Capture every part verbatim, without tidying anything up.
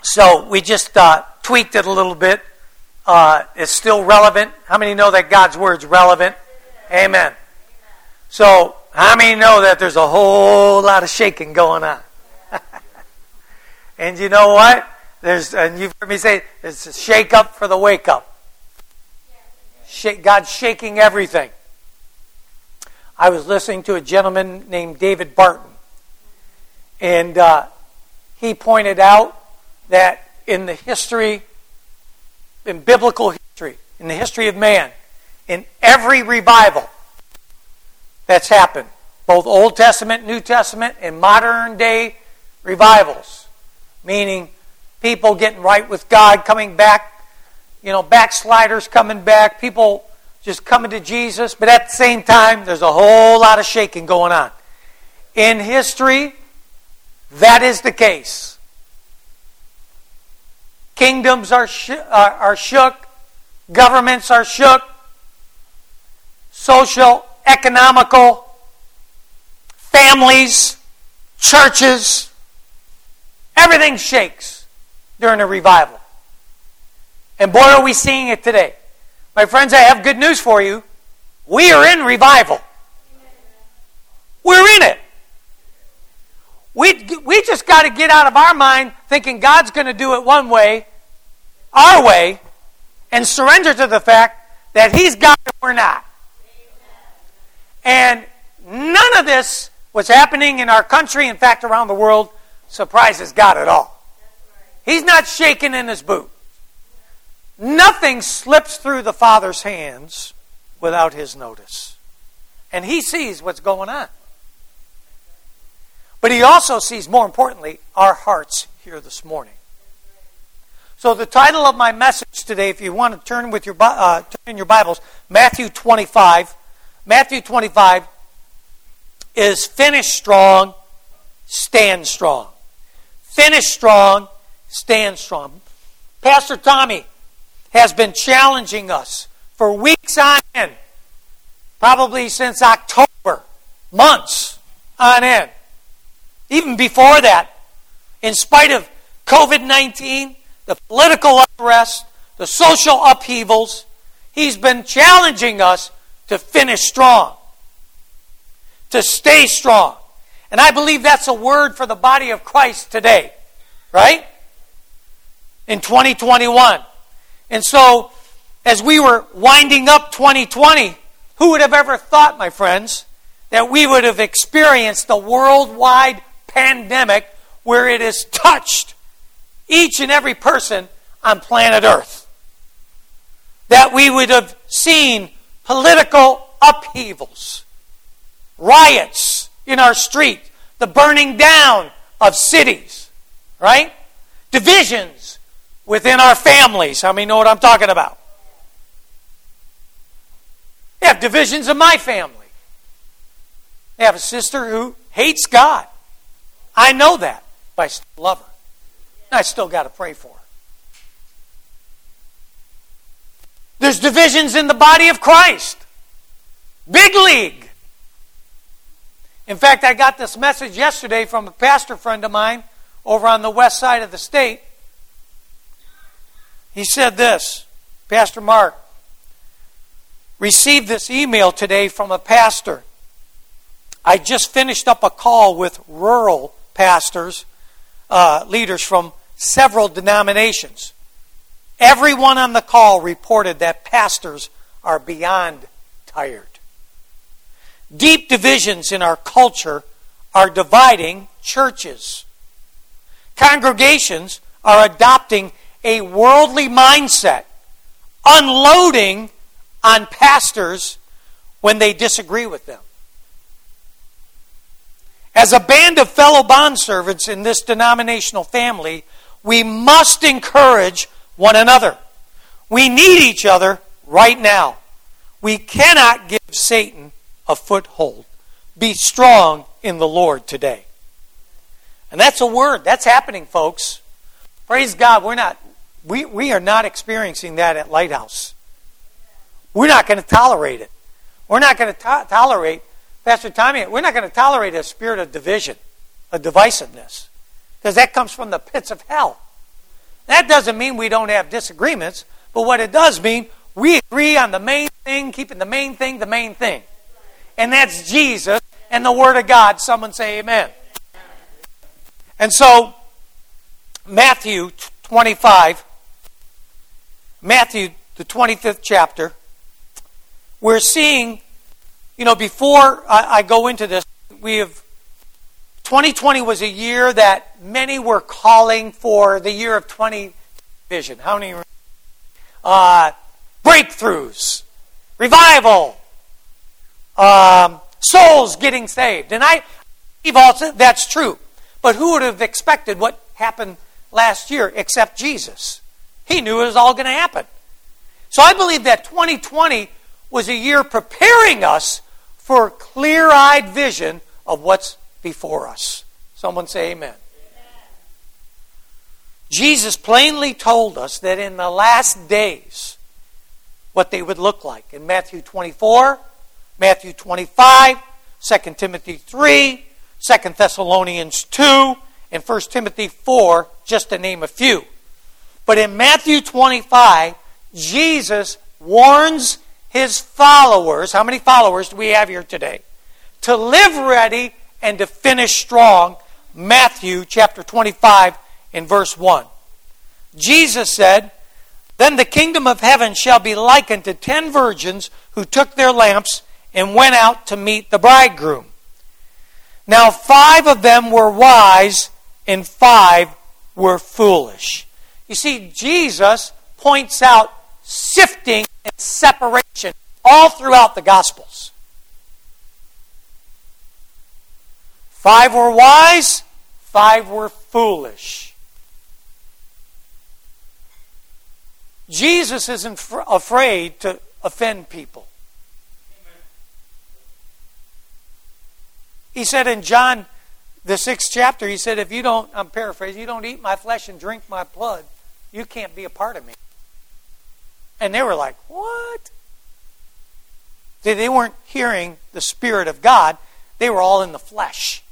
So we just uh, tweaked it a little bit. Uh, it's still relevant. How many know that God's Word's relevant? Amen. So how many know that there's a whole lot of shaking going on? And you know what? There's, and you've heard me say, there's a shake up for the wake up. Shake, God's shaking everything. I was listening to a gentleman named David Barton, and uh, he pointed out that in the history, in biblical history, in the history of man, in every revival that's happened, both Old Testament, New Testament, and modern day revivals, meaning people getting right with God, coming back, you know, backsliders coming back, people just coming to Jesus, but at the same time, there's a whole lot of shaking going on. In history, that is the case. Kingdoms are, sh- are, are shook, governments are shook, social, economical, families, churches, everything shakes during a revival. And boy, are we seeing it today. My friends, I have good news for you. We are in revival. We're in it. We, we just got to get out of our mind thinking God's going to do it one way, our way, and surrender to the fact that He's God and we're not. And none of this, what's happening in our country, in fact around the world, surprises God at all. He's not shaking in His boot. Nothing slips through the Father's hands without His notice. And He sees what's going on. But He also sees, more importantly, our hearts here this morning. So the title of my message today, if you want to turn with your uh, turn in your Bibles, Matthew twenty-five. Matthew twenty-five is finish strong, stand strong. Finish strong, stand strong. Pastor Tommy has been challenging us for weeks on end, probably since October, months on end. Even before that, in spite of covid nineteen, the political unrest, the social upheavals, he's been challenging us to finish strong, to stay strong. And I believe that's a word for the body of Christ today, right? In twenty twenty-one. And so, as we were winding up twenty twenty, who would have ever thought, my friends, that we would have experienced a worldwide pandemic where it has touched each and every person on planet Earth? That we would have seen political upheavals, riots in our street, the burning down of cities, right? Divisions within our families. How many know what I'm talking about? I have divisions in my family. I have a sister who hates God. I know that, but I still love her. And I still got to pray for her. There's divisions in the body of Christ. Big league. In fact, I got this message yesterday from a pastor friend of mine over on the west side of the state. He said this, Pastor Mark, received this email today from a pastor. I just finished up a call with rural pastors, uh, leaders from several denominations. Everyone on the call reported that pastors are beyond tired. Deep divisions in our culture are dividing churches. Congregations are adopting a worldly mindset, unloading on pastors when they disagree with them. As a band of fellow bondservants in this denominational family, we must encourage one another. We need each other right now. We cannot give Satan a foothold. Be strong in the Lord today. And that's a word. That's happening, folks. Praise God. We're not, we, we are not experiencing that at Lighthouse. We're not going to tolerate it. We're not going to to- tolerate, Pastor Tommy, we're not going to tolerate a spirit of division, a divisiveness. Because that comes from the pits of hell. That doesn't mean we don't have disagreements, but what it does mean, we agree on the main thing, keeping the main thing the main thing. And that's Jesus and the Word of God. Someone say amen. And so, Matthew twenty-five, Matthew, the twenty-fifth chapter, we're seeing, you know, before I, I go into this, we have, twenty twenty was a year that many were calling for the year of twenty vision. How many? Uh, breakthroughs, revival, um, souls getting saved. And I believe also that's true. But who would have expected what happened last year except Jesus? He knew it was all going to happen. So I believe that twenty twenty was a year preparing us for clear-eyed vision of what's before us. Someone say amen. Amen. Jesus plainly told us that in the last days, what they would look like. In Matthew twenty-four, Matthew twenty-five, Second Timothy three, Second Thessalonians two, and First Timothy four, just to name a few. But in Matthew twenty-five, Jesus warns his followers, how many followers do we have here today? To live ready and to finish strong. Matthew chapter twenty-five and verse one. Jesus said, "Then the kingdom of heaven shall be likened to ten virgins who took their lamps and went out to meet the bridegroom. Now five of them were wise and five were foolish." You see, Jesus points out sifting and separation all throughout the Gospels. Five were wise, five were foolish. Jesus isn't fr- afraid to offend people. He said in John, the sixth chapter, he said, if you don't, I'm paraphrasing, you don't eat my flesh and drink my blood, you can't be a part of me. And they were like, what? They, they weren't hearing the Spirit of God. They were all in the flesh.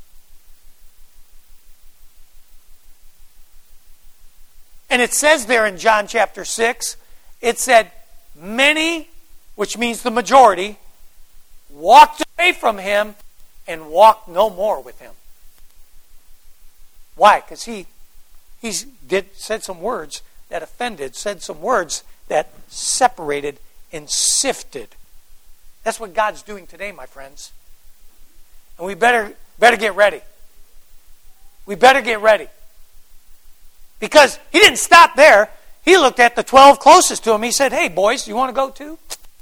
And it says there in John chapter six, it said, many, which means the majority, walked away from him and walked no more with him. Why? Because he he's did said some words that offended, said some words that separated and sifted. That's what God's doing today, my friends. And we better better get ready. We better get ready. Because he didn't stop there. He looked at the twelve closest to him. He said, hey, boys, you want to go too?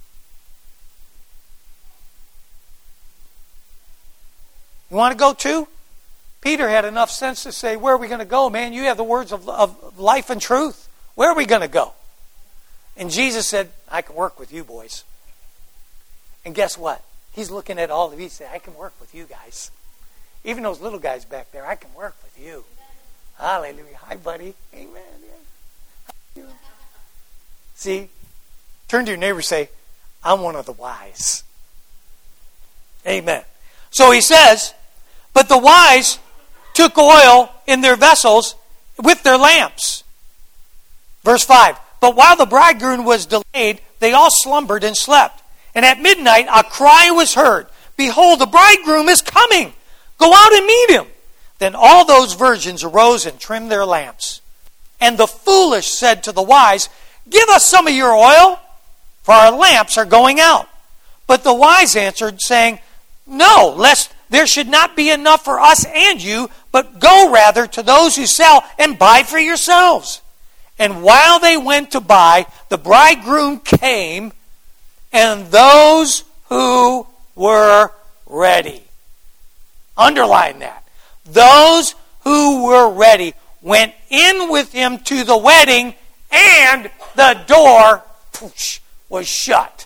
You want to go too? Peter had enough sense to say, where are we going to go, man? You have the words of, of life and truth. Where are we going to go? And Jesus said, I can work with you, boys. And guess what? He's looking at all of you and said, I can work with you guys. Even those little guys back there, I can work with you. Hallelujah. Hi, buddy. Amen. Yeah. How you doing? See? Turn to your neighbor and say, I'm one of the wise. Amen. So he says, but the wise took oil in their vessels with their lamps. Verse five. But while the bridegroom was delayed, they all slumbered and slept. And at midnight a cry was heard, behold, the bridegroom is coming. Go out and meet him. Then all those virgins arose and trimmed their lamps. And the foolish said to the wise, give us some of your oil, for our lamps are going out. But the wise answered, saying, no, lest there should not be enough for us and you, but go rather to those who sell and buy for yourselves. And while they went to buy, the bridegroom came, and those who were ready. Underline that. Those who were ready went in with him to the wedding, and the door poosh, was shut.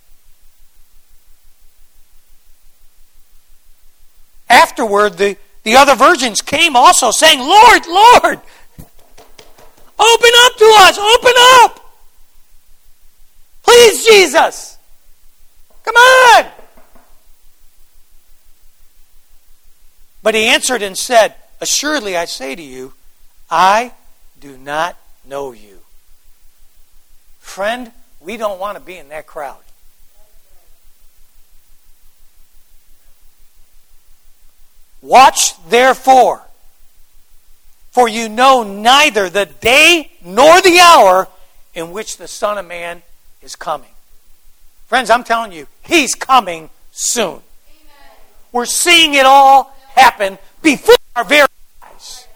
Afterward, the, the other virgins came also, saying, Lord, Lord, open up to us, open up. Please, Jesus. Come on. But he answered and said, assuredly I say to you, I do not know you. Friend, we don't want to be in that crowd. Watch therefore, for you know neither the day nor the hour in which the Son of Man is coming. Friends, I'm telling you, He's coming soon. Amen. We're seeing it all happen before our very eyes.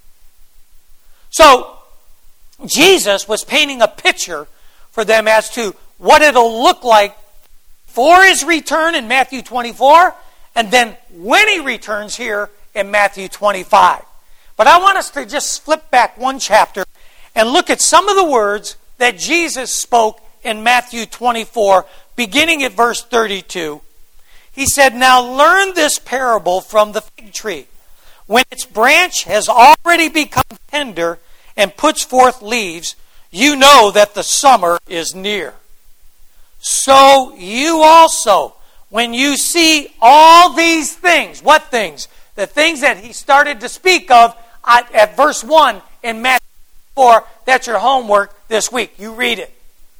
So, Jesus was painting a picture for them as to what it'll look like for His return in Matthew twenty-four, and then when He returns here in Matthew twenty-five. But I want us to just flip back one chapter and look at some of the words that Jesus spoke in Matthew twenty-four, beginning at verse thirty-two. He said, "Now learn this parable from the fig tree. When its branch has already become tender and puts forth leaves, you know that the summer is near. So you also, when you see all these things," what things? The things that he started to speak of at, at verse one in Matthew four. That's your homework this week. You read it.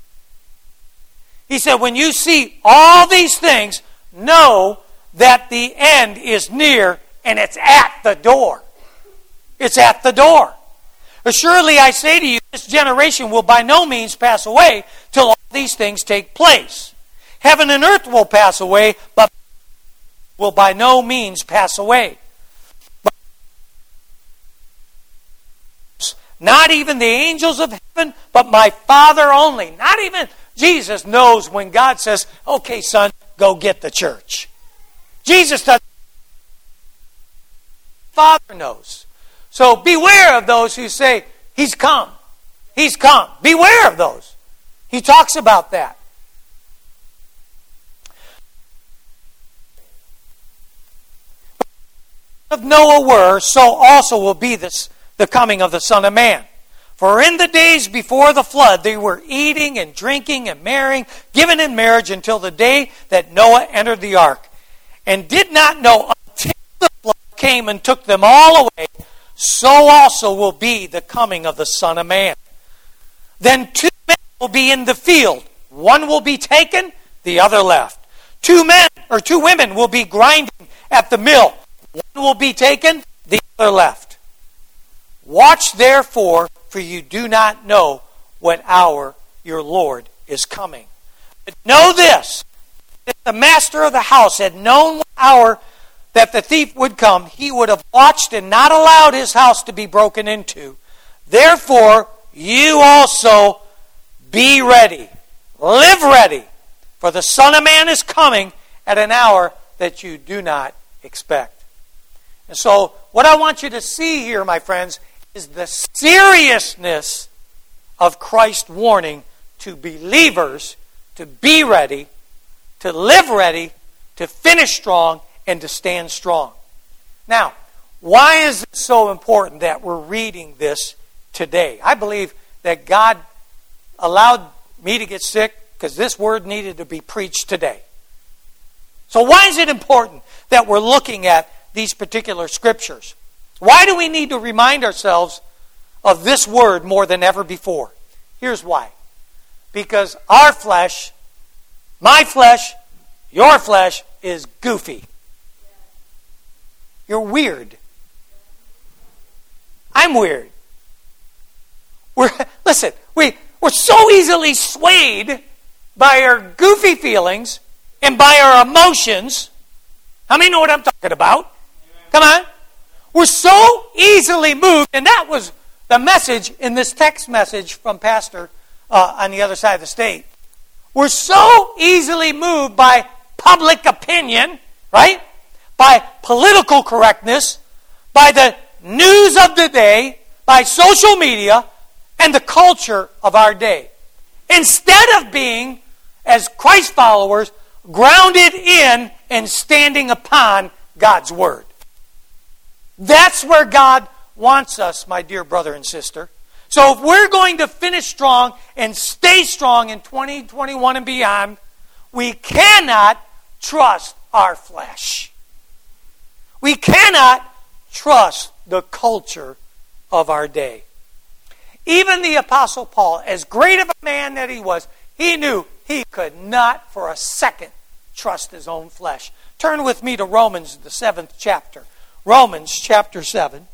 He said, when you see all these things, know that the end is near and it's at the door. It's at the door. Assuredly, I say to you, this generation will by no means pass away till all these things take place. Heaven and earth will pass away, but will by no means pass away. Not even the angels of heaven, but my Father only. Not even Jesus knows when God says, "Okay, son, go get the church." Jesus doesn't. Father knows. So beware of those who say, "He's come. He's come." Beware of those. He talks about that. Of Noah were, so also will be this the coming of the Son of Man. For in the days before the flood, they were eating and drinking and marrying, given in marriage until the day that Noah entered the ark, and did not know until the flood came and took them all away. So also will be the coming of the Son of Man. Then two men will be in the field. One will be taken, the other left. Two men or two women will be grinding at the mill. One will be taken, the other left. Watch therefore, for you do not know what hour your Lord is coming. But know this, if the master of the house had known what hour that the thief would come, he would have watched and not allowed his house to be broken into. Therefore, you also be ready. Live ready. For the Son of Man is coming at an hour that you do not expect. And so, what I want you to see here, my friends, is the seriousness of Christ's warning to believers to be ready, to live ready, to finish strong, and to stand strong. Now, why is it so important that we're reading this today? I believe that God allowed me to get sick because this word needed to be preached today. So why is it important that we're looking at these particular scriptures? Why do we need to remind ourselves of this word more than ever before? Here's why. Because our flesh, my flesh, your flesh is goofy. You're weird. I'm weird. We're listen, we, we're so easily swayed by our goofy feelings and by our emotions. How many know what I'm talking about? Come on. We're so easily moved, and that was the message in this text message from Pastor uh, on the other side of the state. We're so easily moved by public opinion, right? By political correctness, by the news of the day, by social media, and the culture of our day. Instead of being, as Christ followers, grounded in and standing upon God's Word. That's where God wants us, my dear brother and sister. So if we're going to finish strong and stay strong in twenty twenty-one and beyond, we cannot trust our flesh. We cannot trust the culture of our day. Even the Apostle Paul, as great of a man that he was, he knew he could not for a second trust his own flesh. Turn with me to Romans, the seventh chapter. Romans chapter seven.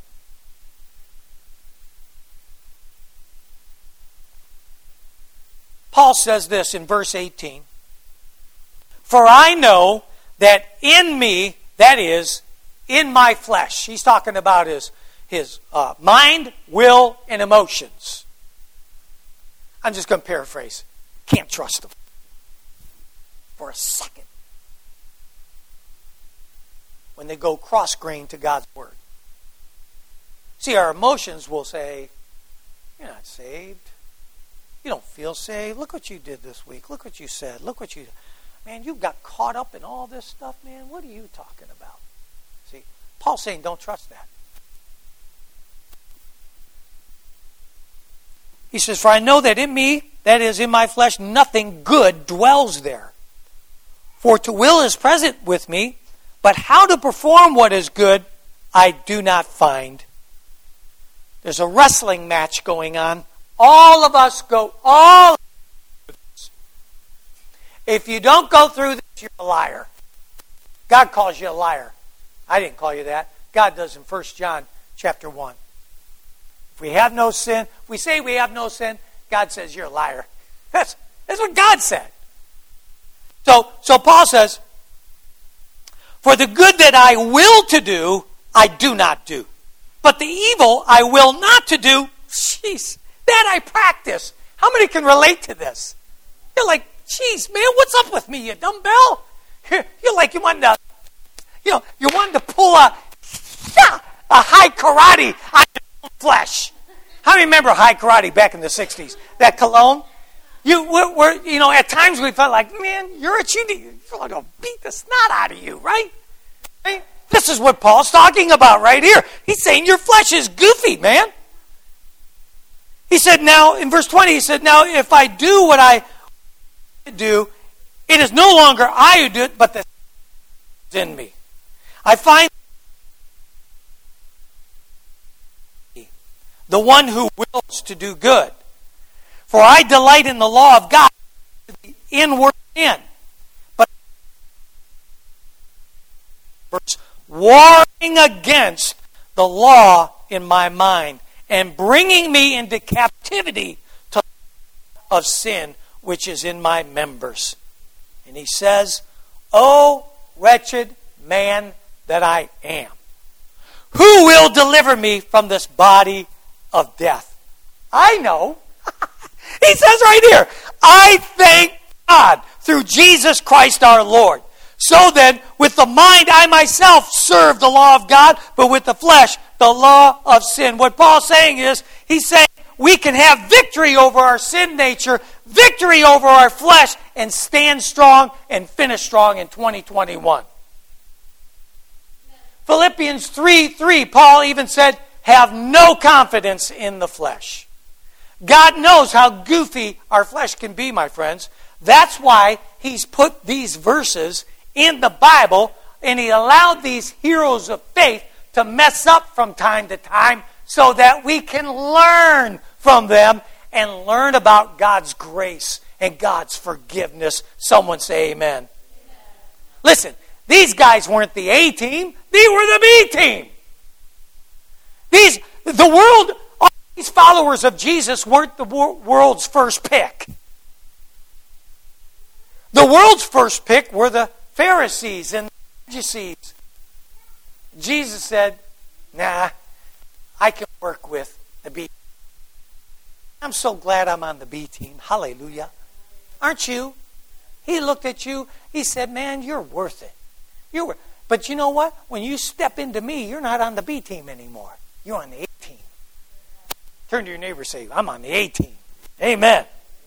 Paul says this in verse eighteen. For I know that in me, that is, in my flesh, he's talking about his, his uh, mind, will, and emotions. I'm just going to paraphrase. Can't trust them for a second when they go cross-grain to God's Word. See, our emotions will say, you're not saved. You don't feel saved. Look what you did this week. Look what you said. Look what you... Man, you got caught up in all this stuff, man. What are you talking about? See, Paul's saying don't trust that. He says, for I know that in me, that is in my flesh, nothing good dwells there. For to will is present with me, but how to perform what is good, I do not find. There's a wrestling match going on. All of us go, all If you don't go through this, you're a liar. God calls you a liar. I didn't call you that. God does in First John chapter one. If we have no sin, if we say we have no sin, God says you're a liar. That's, that's what God said. So, so Paul says, for the good that I will to do, I do not do. But the evil I will not to do, jeez, that I practice. How many can relate to this? You're like, jeez, man, what's up with me, you dumbbell? You're, you're like you wanted to, you know, you wanted to pull a, a high karate on your own flesh. How many remember high karate back in the sixties? That cologne? You were, were, you know, at times we felt like, man, you're a cheating. You're going to beat the snot out of you, right? right? This is what Paul's talking about right here. He's saying your flesh is goofy, man. He said, now, in verse twenty, he said, now, if I do what I do, it is no longer I who do it, but the in me. I find the one who wills to do good. For I delight in the law of God, the inward in. But warring against the law in my mind and bringing me into captivity to the of sin which is in my members. And he says, O wretched man that I am, who will deliver me from this body of death? I know. He says right here, I thank God through Jesus Christ our Lord. So then, with the mind I myself serve the law of God, but with the flesh, the law of sin. What Paul's saying is, he's saying we can have victory over our sin nature, victory over our flesh, and stand strong and finish strong in twenty twenty-one. Philippians three three, Paul even said, have no confidence in the flesh. God knows how goofy our flesh can be, my friends. That's why he's put these verses in the Bible, and he allowed these heroes of faith to mess up from time to time so that we can learn from them and learn about God's grace and God's forgiveness. Someone say amen. Amen. Listen, these guys weren't the A team, they were the B team. These, the world, all these followers of Jesus weren't the world's first pick. The world's first pick were the Pharisees and the Sadducees. Jesus said, nah, I can work with the B team. I'm so glad I'm on the B team. Hallelujah. Aren't you? He looked at you. He said, man, you're worth it. You're worth it. But you know what? When you step into me, you're not on the B team anymore. You're on the A team. Turn to your neighbor and say, I'm on the A team. Amen.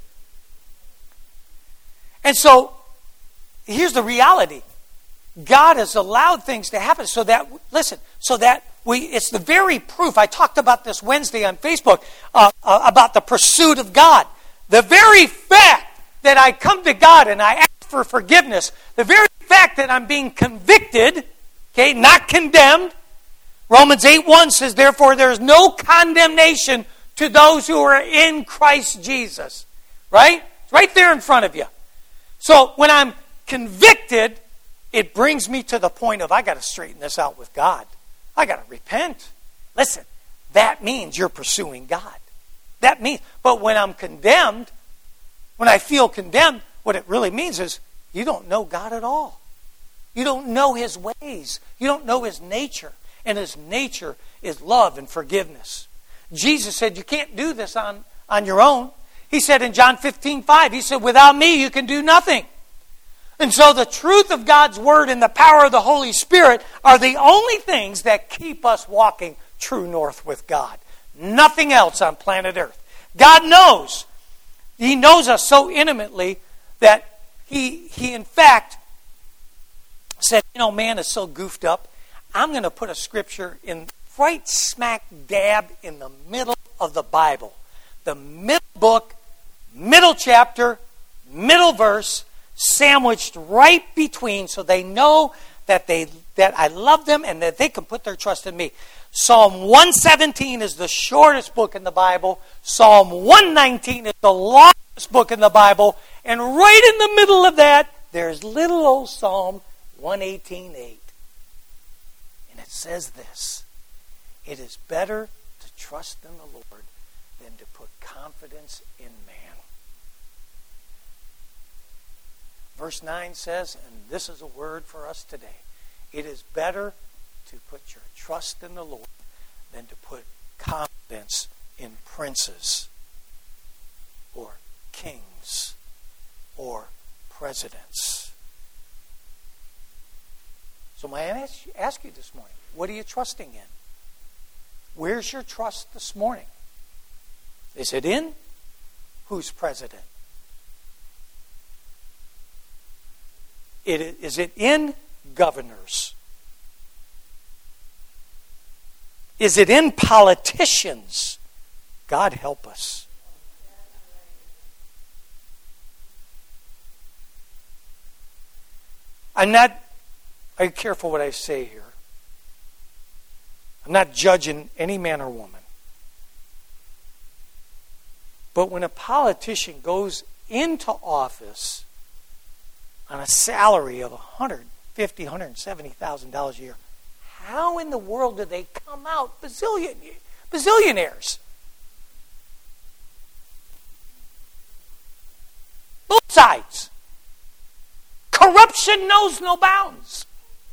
And so, here's the reality. God has allowed things to happen so that, listen, so that we, it's the very proof. I talked about this Wednesday on Facebook uh, uh, about the pursuit of God. The very fact that I come to God and I ask for forgiveness, the very fact that I'm being convicted, okay, not condemned. Romans eight one says, therefore there is no condemnation to those who are in Christ Jesus. Right? It's right there in front of you. So when I'm convicted, it brings me to the point of, I got to straighten this out with God. I got to repent. Listen, that means you're pursuing God. That means, but when I'm condemned, when I feel condemned, what it really means is you don't know God at all. You don't know His ways. You don't know His nature. And His nature is love and forgiveness. Jesus said you can't do this on, on your own. He said in John fifteen five, He said, without me you can do nothing. And so the truth of God's Word and the power of the Holy Spirit are the only things that keep us walking true north with God. Nothing else on planet Earth. God knows. He knows us so intimately that He, he in fact, said, you know, man is so goofed up. I'm going to put a scripture in right smack dab in the middle of the Bible. The middle book, middle chapter, middle verse, sandwiched right between, so they know that they that I love them and that they can put their trust in me. Psalm one seventeen is the shortest book in the Bible. Psalm one nineteen is the longest book in the Bible. And right in the middle of that, there's little old Psalm one eighteen eight. And it says this: it is better to trust in the Lord than to put confidence in man. Verse nine says, and this is a word for us today, it is better to put your trust in the Lord than to put confidence in princes or kings or presidents. So may I ask, ask you this morning, what are you trusting in? Where's your trust this morning? Is it in who's president? It, is it in governors? Is it in politicians? God help us. I'm not, I'm careful what I say here. I'm not judging any man or woman. But when a politician goes into office on a salary of one hundred fifty thousand dollars, one hundred seventy thousand dollars a year, how in the world do they come out bazillion, bazillionaires? Both sides. Corruption knows no bounds.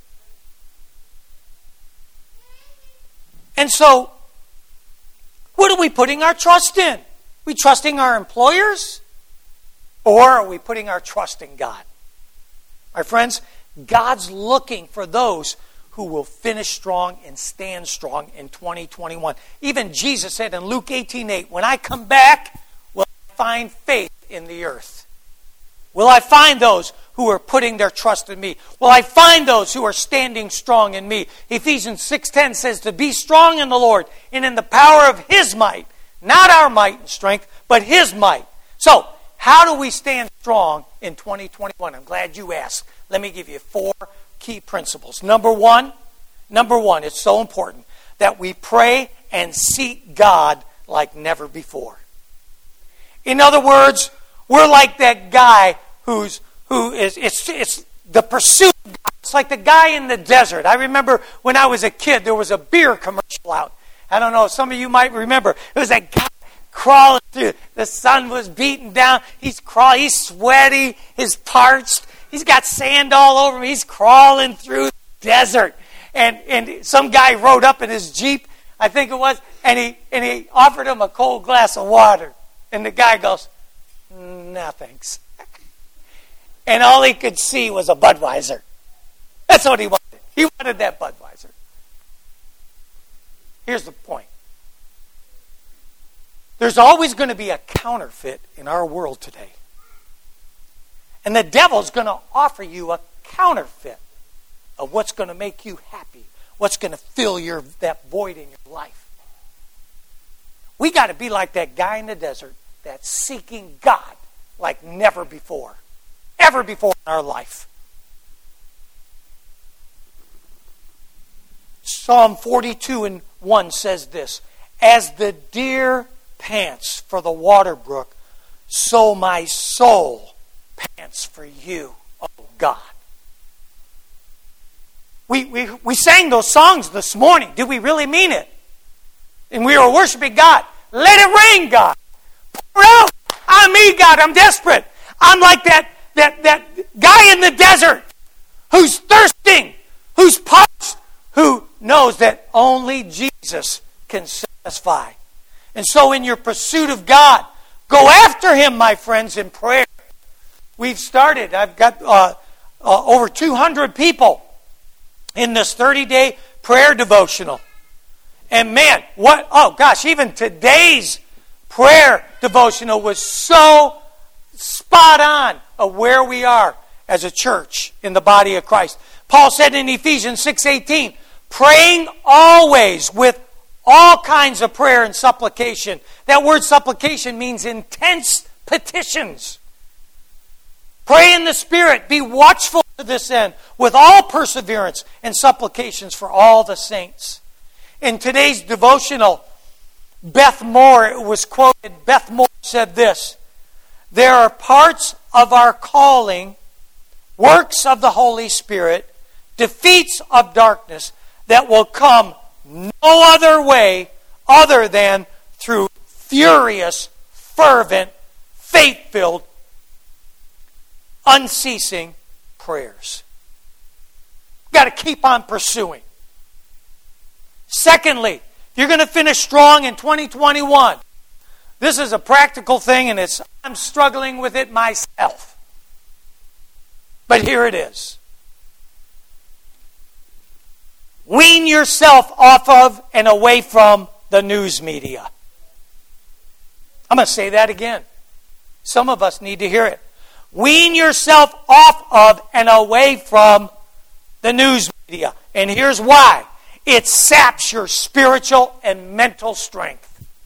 And so, what are we putting our trust in? Are we trusting our employers? Or are we putting our trust in God? My friends, God's looking for those who will finish strong and stand strong in twenty twenty-one. Even Jesus said in Luke eighteen eight, when I come back, will I find faith in the earth? Will I find those who are putting their trust in me? Will I find those who are standing strong in me? Ephesians six ten says to be strong in the Lord and in the power of His might. Not our might and strength, but His might. So, how do we stand strong in twenty twenty-one? I'm glad you asked. Let me give you four key principles. Number one, number one, it's so important that we pray and seek God like never before. In other words, we're like that guy who's who is it's it's the pursuit of God. It's like the guy in the desert. I remember when I was a kid, there was a beer commercial out. I don't know, some of you might remember. It was that guy crawling through. The sun was beating down. He's crawling. He's sweaty. He's parched. He's got sand all over him. He's crawling through the desert. And and some guy rode up in his Jeep, I think it was, and he and he offered him a cold glass of water. And the guy goes, no thanks. And all he could see was a Budweiser. That's what he wanted. He wanted that Budweiser. Here's the point. There's always going to be a counterfeit in our world today. And the devil's going to offer you a counterfeit of what's going to make you happy, what's going to fill your that void in your life. We got to be like that guy in the desert that's seeking God like never before. Ever before in our life. Psalm forty-two and one says this: as the deer pants for the water brook, so my soul pants for you, oh God. We, we, we sang those songs this morning. Did we really mean it? And we were worshiping God. Let it rain, God. Pour out on me, God. I'm desperate. I'm like that, that, that guy in the desert who's thirsting, who's parched, who knows that only Jesus can satisfy. And so in your pursuit of God, go after Him, my friends, in prayer. We've started. I've got uh, uh, over two hundred people in this thirty-day prayer devotional. And man, what, oh gosh, even today's prayer devotional was so spot on of where we are as a church in the body of Christ. Paul said in Ephesians six eighteen, praying always with all kinds of prayer and supplication. That word supplication means intense petitions. Pray in the Spirit. Be watchful to this end with all perseverance and supplications for all the saints. In today's devotional, Beth Moore was quoted. Beth Moore said this, there are parts of our calling, works of the Holy Spirit, defeats of darkness that will come no other way other than through furious, fervent, faith-filled, unceasing prayers. Got to keep on pursuing. Secondly, if you're going to finish strong in twenty twenty-one, this is a practical thing, and it's I'm struggling with it myself. But here it is. Wean yourself off of and away from the news media. I'm going to say that again. Some of us need to hear it. Wean yourself off of and away from the news media. And here's why. It saps your spiritual and mental strength.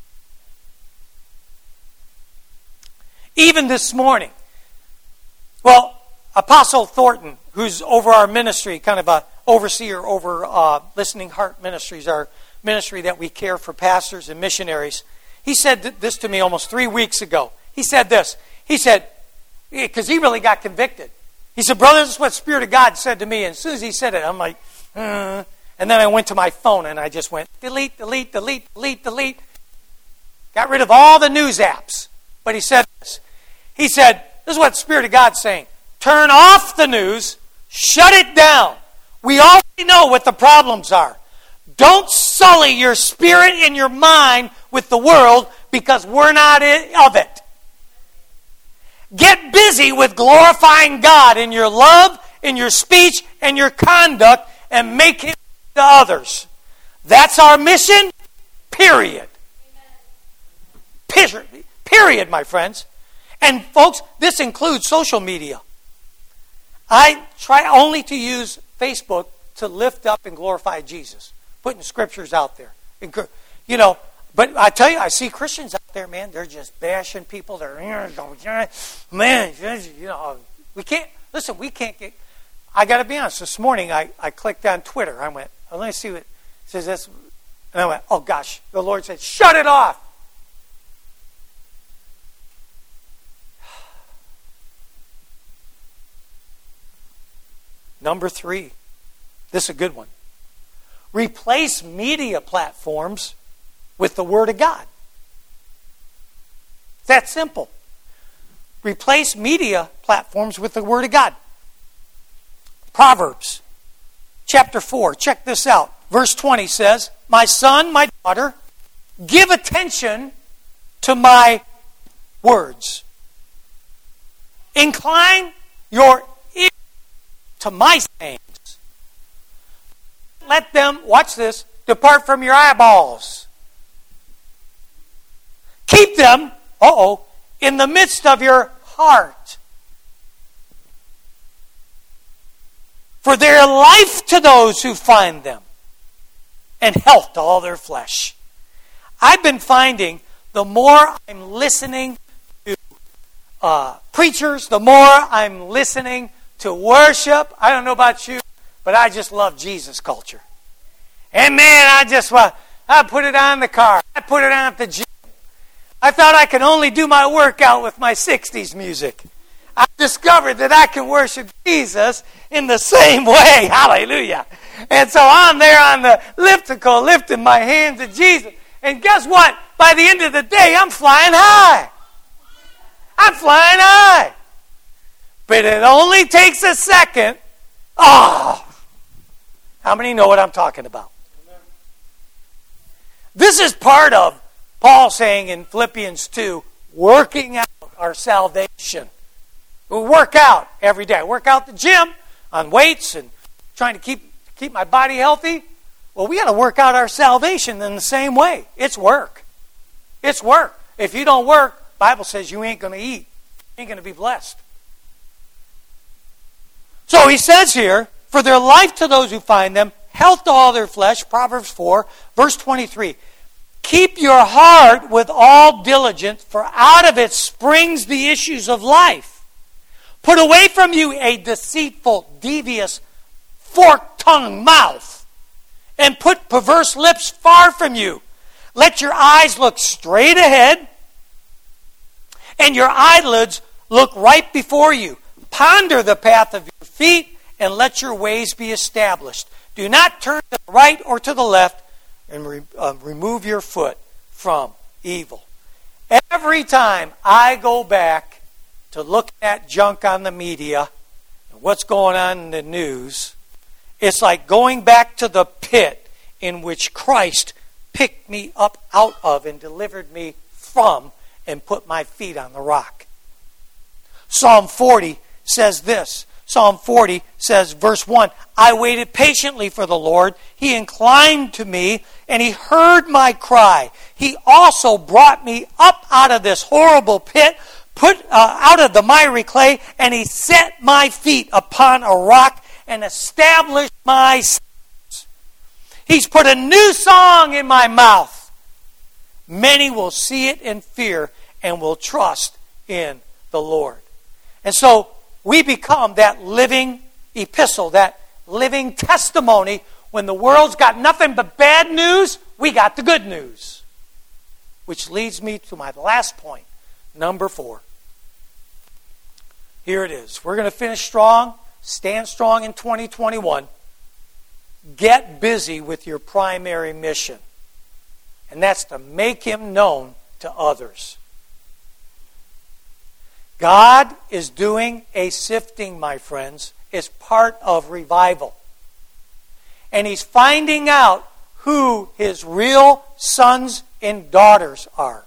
Even this morning, well, Apostle Thornton, who's over our ministry, kind of a overseer over uh, Listening Heart Ministries, our ministry that we care for pastors and missionaries, he said th- this to me almost three weeks ago. He said this. He said, because he really got convicted. He said, brother, this is what the Spirit of God said to me. And as soon as he said it, I'm like, uh, and then I went to my phone and I just went, delete, delete, delete, delete, delete. Got rid of all the news apps. But he said this. He said, this is what the Spirit of God's saying. Turn off the news. Shut it down. We already know what the problems are. Don't sully your spirit and your mind with the world because we're not of it. Get busy with glorifying God in your love, in your speech, and your conduct, and make Him to others. That's our mission, period. Period, period, my friends. And folks, this includes social media. I try only to use Facebook to lift up and glorify Jesus, putting scriptures out there. You know, but I tell you, I see Christians out there, man, they're just bashing people. They're, man, you know, we can't, listen, we can't get, I got to be honest, this morning I, I clicked on Twitter. I went, oh, let me see what it says this. And I went, oh gosh, the Lord said, shut it off. Number three, this is a good one. Replace media platforms with the Word of God. It's that simple. Replace media platforms with the Word of God. Proverbs chapter four, check this out. Verse twenty says, my son, my daughter, give attention to my words. Incline your ear to my sayings. Let them, watch this, depart from your eyeballs. Keep them, uh-oh, in the midst of your heart. For they are life to those who find them, and health to all their flesh. I've been finding the more I'm listening to uh, preachers, the more I'm listening to worship. I don't know about you, but I just love Jesus culture. And man, I just, uh, I put it on in the car. I put it on at the gym. I thought I could only do my workout with my sixties music. I discovered that I can worship Jesus in the same way. Hallelujah. And so I'm there on the elliptical, lifting my hands to Jesus. And guess what? By the end of the day, I'm flying high. I'm flying high. But it only takes a second. Oh! How many know what I'm talking about? This is part of Paul saying in Philippians two, working out our salvation. We work out every day. I work out the gym on weights and trying to keep keep my body healthy. Well, we got to work out our salvation in the same way. It's work. It's work. If you don't work, the Bible says you ain't going to eat. You ain't going to be blessed. So he says here, for their life to those who find them, health to all their flesh, Proverbs four, verse twenty-three. Keep your heart with all diligence, for out of it springs the issues of life. Put away from you a deceitful, devious, forked-tongued mouth, and put perverse lips far from you. Let your eyes look straight ahead, and your eyelids look right before you. Ponder the path of your feet, and let your ways be established. Do not turn to the right or to the left, and re, uh, remove your foot from evil. Every time I go back to look at junk on the media and what's going on in the news, it's like going back to the pit in which Christ picked me up out of and delivered me from and put my feet on the rock. Psalm forty says this. Psalm forty says, verse one, I waited patiently for the Lord. He inclined to me, and He heard my cry. He also brought me up out of this horrible pit, put uh, out of the miry clay, and He set my feet upon a rock and established my steps. He's put a new song in my mouth. Many will see it in fear and will trust in the Lord. And so, we become that living epistle, that living testimony. When the world's got nothing but bad news, we got the good news. Which leads me to my last point, number four. Here it is. We're going to finish strong, stand strong in twenty twenty-one. Get busy with your primary mission. And that's to make Him known to others. God is doing a sifting, my friends. It's part of revival. And He's finding out who His real sons and daughters are.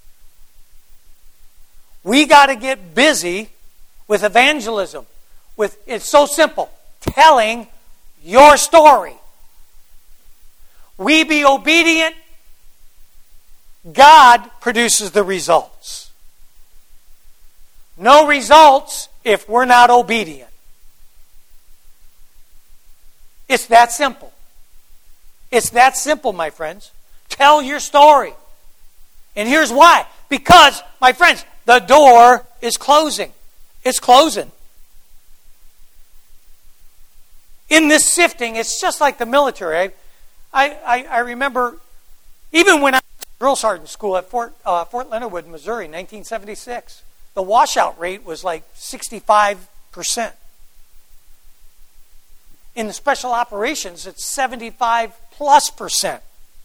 We got to get busy with evangelism. With it's so simple. Telling your story. We be obedient. God produces the results. No results if we're not obedient. It's that simple. It's that simple, my friends. Tell your story. And here's why. Because, my friends, the door is closing. It's closing. In this sifting, it's just like the military. I, I, I remember, even when I was in drill sergeant school at Fort, uh, Fort Leonard Wood, Missouri, nineteen seventy-six, the washout rate was like sixty-five percent. In the special operations, it's seventy-five plus percent.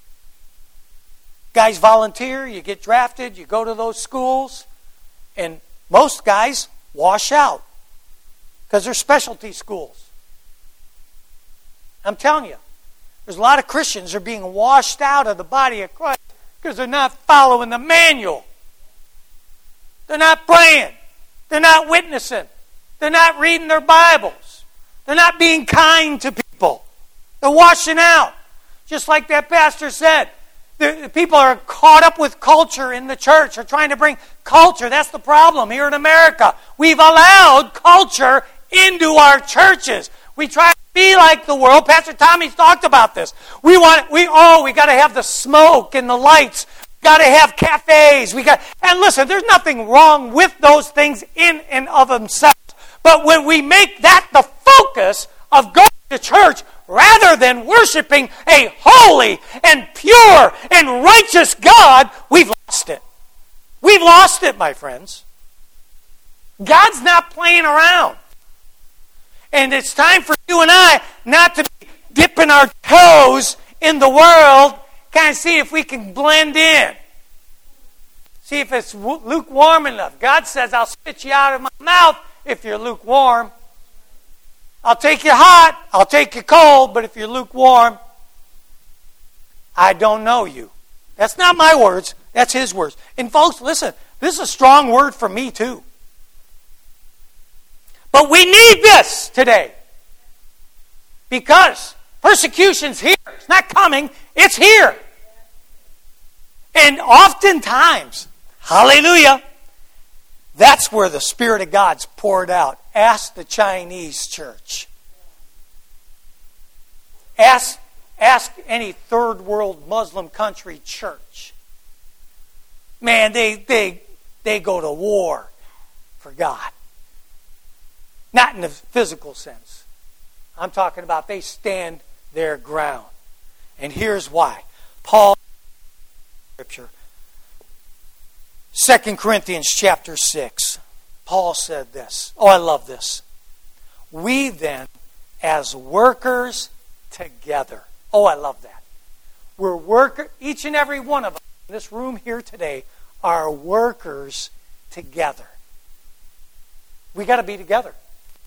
Guys volunteer, you get drafted, you go to those schools, and most guys wash out because they're specialty schools. I'm telling you, there's a lot of Christians that are being washed out of the body of Christ because they're not following the manual. They're not praying. They're not witnessing. They're not reading their Bibles. They're not being kind to people. They're washing out. Just like that pastor said, the people are caught up with culture in the church. They're trying to bring culture. That's the problem here in America. We've allowed culture into our churches. We try to be like the world. Pastor Tommy's talked about this. We want, we oh, we got to have the smoke and the lights. Got to have cafes. We got, and listen, there's nothing wrong with those things in and of themselves. But when we make that the focus of going to church rather than worshiping a holy and pure and righteous God, we've lost it. We've lost it, my friends. God's not playing around. And it's time for you and I not to be dipping our toes in the world, kind of see if we can blend in. See if it's lukewarm enough. God says, I'll spit you out of my mouth if you're lukewarm. I'll take you hot, I'll take you cold, but if you're lukewarm, I don't know you. That's not my words, that's His words. And folks, listen, this is a strong word for me too. But we need this today. Because persecution's here. It's not coming, it's here. And oftentimes, hallelujah, that's where the Spirit of God's poured out. Ask the Chinese church. Ask, ask any third world Muslim country church. Man, they, they, they go to war for God. Not in the physical sense. I'm talking about they stand their ground. And here's why. Paul, Scripture, Second Corinthians chapter six. Paul said this. Oh, I love this. We then, as workers together. Oh, I love that. We're worker. Each and every one of us in this room here today are workers together. We got to be together.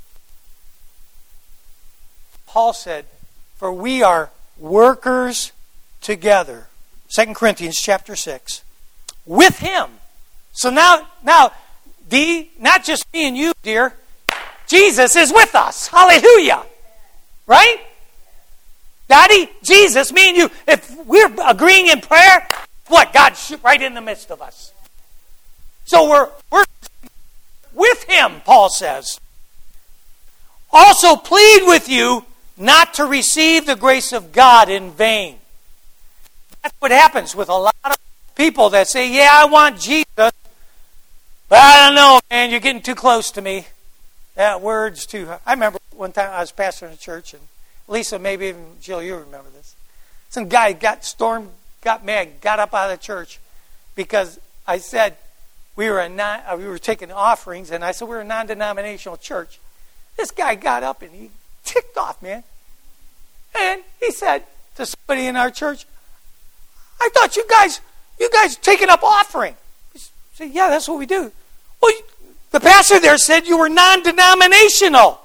Paul said, for we are workers together. Second Corinthians chapter six. With Him. So now, now, Dee, not just me and you, dear. Jesus is with us. Hallelujah. Right? Daddy, Jesus, me and you. If we're agreeing in prayer, what? God's right in the midst of us. So we're, we're with Him, Paul says. Also plead with you not to receive the grace of God in vain. That's what happens with a lot of people that say, yeah, I want Jesus, but I don't know, man, you're getting too close to me. That word's too high. I remember one time I was pastoring a church, and Lisa, maybe even Jill, you remember this. Some guy got stormed, got mad, got up out of the church because I said we were a non, we were taking offerings, and I said we're a non-denominational church. This guy got up and he ticked off, man. And he said to somebody in our church, I thought you guys, you guys taking up offering. He said, yeah, that's what we do. Well, the pastor there said you were non-denominational.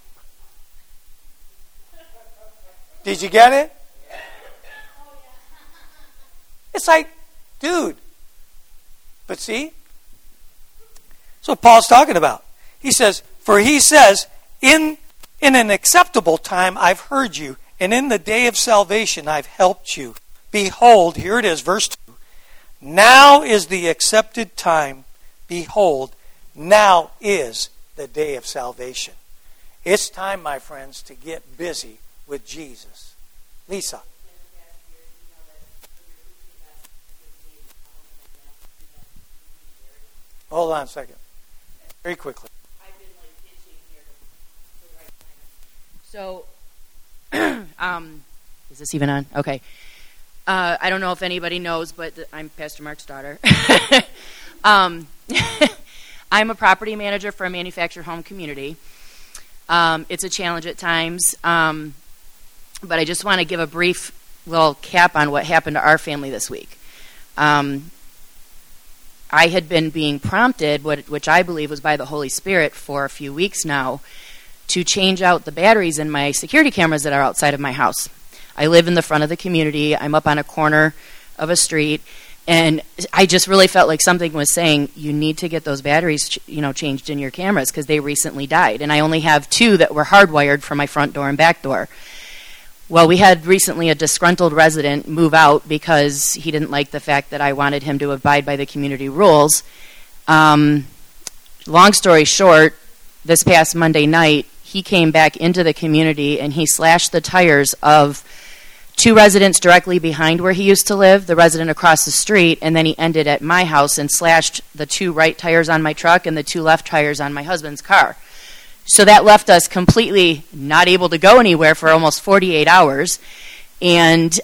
Did you get it? It's like, dude. But see, that's what Paul's talking about. He says, for he says, in, in an acceptable time I've heard you, and in the day of salvation I've helped you. Behold, here it is, verse two. Now is the accepted time. Behold, now is the day of salvation. It's time, my friends, to get busy with Jesus. Lisa. Hold on a second. Very quickly. So, um, is this even on? Okay. Uh, I don't know if anybody knows, but th- I'm Pastor Mark's daughter. um, I'm a property manager for a manufactured home community. Um, it's a challenge at times, um, but I just want to give a brief little cap on what happened to our family this week. Um, I had been being prompted, which I believe was by the Holy Spirit for a few weeks now, to change out the batteries in my security cameras that are outside of my house. I live in the front of the community. I'm up on a corner of a street, and I just really felt like something was saying, you need to get those batteries ch- you know, changed in your cameras because they recently died. And I only have two that were hardwired for my front door and back door. Well, we had recently a disgruntled resident move out because he didn't like the fact that I wanted him to abide by the community rules. Um, long story short, this past Monday night, he came back into the community and he slashed the tires of two residents directly behind where he used to live, the resident across the street, and then he ended at my house and slashed the two right tires on my truck and the two left tires on my husband's car. So that left us completely not able to go anywhere for almost forty-eight hours. And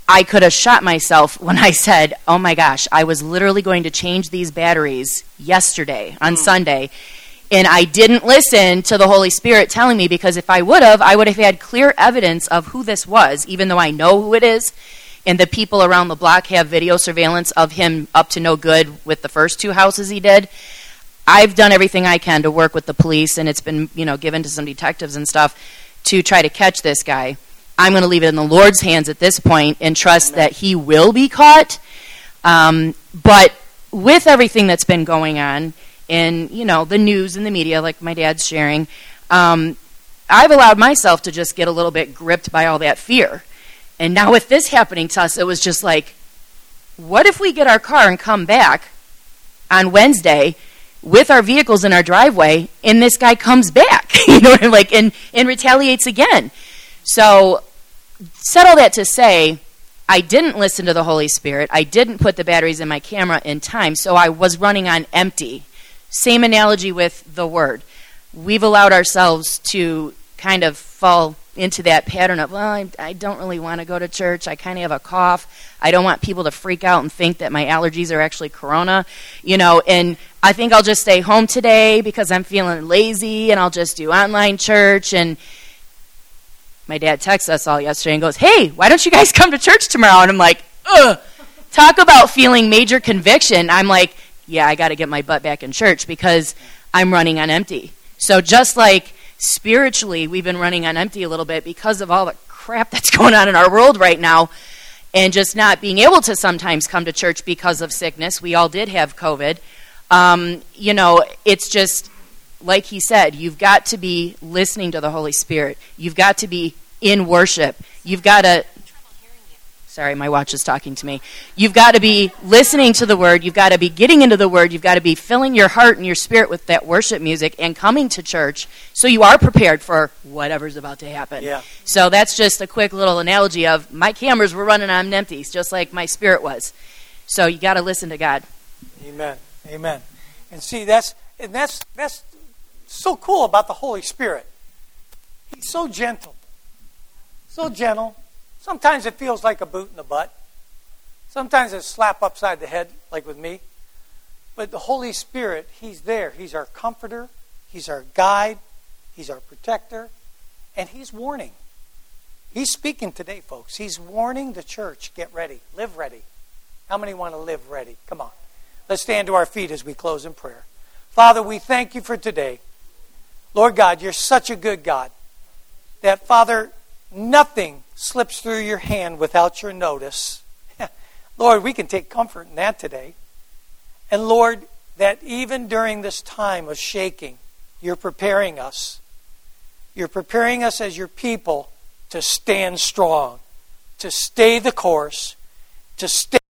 I could have shot myself when I said, oh my gosh, I was literally going to change these batteries yesterday on mm. Sunday, and I didn't listen to the Holy Spirit telling me, because if I would have, I would have had clear evidence of who this was, even though I know who it is, and the people around the block have video surveillance of him up to no good with the first two houses he did. I've done everything I can to work with the police, and it's been, you know, given to some detectives and stuff to try to catch this guy. I'm going to leave it in the Lord's hands at this point and trust Amen. That he will be caught. Um, but with everything that's been going on in, you know, the news and the media, like my dad's sharing, um, I've allowed myself to just get a little bit gripped by all that fear. And now with this happening to us, it was just like, what if we get our car and come back on Wednesday with our vehicles in our driveway, and this guy comes back, you know, like, and, and retaliates again? So, said all that to say, I didn't listen to the Holy Spirit. I didn't put the batteries in my camera in time, so I was running on empty. Same analogy with the Word. We've allowed ourselves to kind of fall into that pattern of, well, I, I don't really want to go to church. I kind of have a cough. I don't want people to freak out and think that my allergies are actually corona, you know, and I think I'll just stay home today because I'm feeling lazy, and I'll just do online church. And my dad texts us all yesterday and goes, hey, why don't you guys come to church tomorrow? And I'm like, ugh, talk about feeling major conviction. I'm like, yeah, I got to get my butt back in church because I'm running on empty. So just like spiritually, we've been running on empty a little bit because of all the crap that's going on in our world right now, and just not being able to sometimes come to church because of sickness. We all did have COVID. Um, you know, it's just, like he said, you've got to be listening to the Holy Spirit. You've got to be in worship. You've got to... Sorry, my watch is talking to me. You've got to be listening to the Word. You've got to be getting into the Word. You've got to be filling your heart and your spirit with that worship music and coming to church so you are prepared for whatever's about to happen. Yeah. So that's just a quick little analogy of my cameras were running on empties, just like my spirit was. So you got to listen to God. Amen. Amen. And see, that's and that's that's so cool about the Holy Spirit. He's so gentle. So gentle. Sometimes it feels like a boot in the butt. Sometimes it's a slap upside the head, like with me. But the Holy Spirit, He's there. He's our comforter. He's our guide. He's our protector. And He's warning. He's speaking today, folks. He's warning the church, get ready. Live ready. How many want to live ready? Come on. Let's stand to our feet as we close in prayer. Father, we thank You for today. Lord God, You're such a good God. That, Father, nothing slips through Your hand without Your notice. Lord, we can take comfort in that today. And Lord, that even during this time of shaking, You're preparing us. You're preparing us as Your people to stand strong, to stay the course, to stay